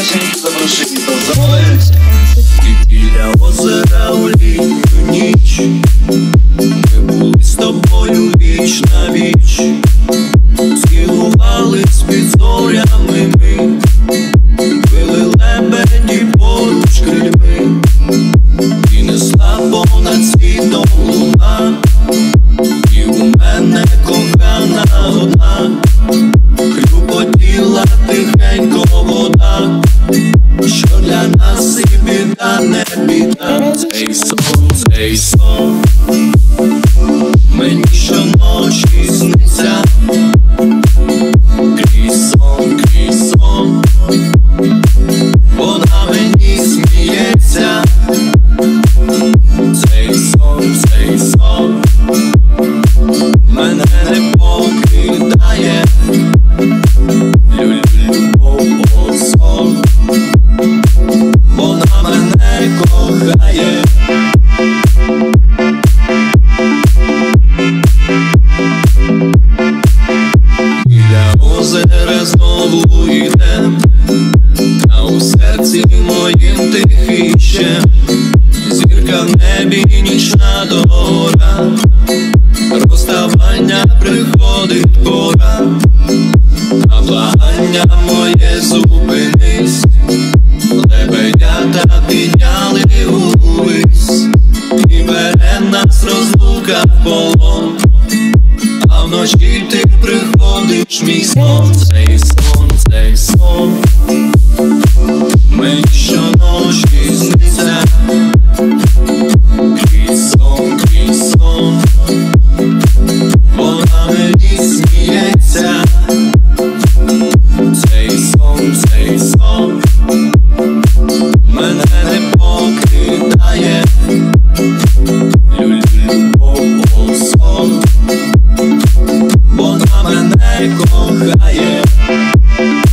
І біля озера у літню ніч ми були з тобою віч на віч, цілувались під зорями ми, били лебеді поруч крильми, і несла понад світом луна, і у мене кохана одна, хлюпотіла тихенько вода, що для нас і біда, не біда. Цей сон мені щоночі сниться, крізь сон вона мені сміється. Цей сон мене не покидає, любов сон, вона мене кохає. Біля озера знову йдем, а у серці моїм тихий ще зірка в небі, нічна дора, розставання приходить пора, а благання моє зупинись, лебедята підняли увись, і бере нас розлука в полон, а вночі ти приходиш, мій сон. Цей сон мені щоночі сниться, крізь сон вона мені сміється. Цей сон мене не покидає, любов сон, вона мене кохає.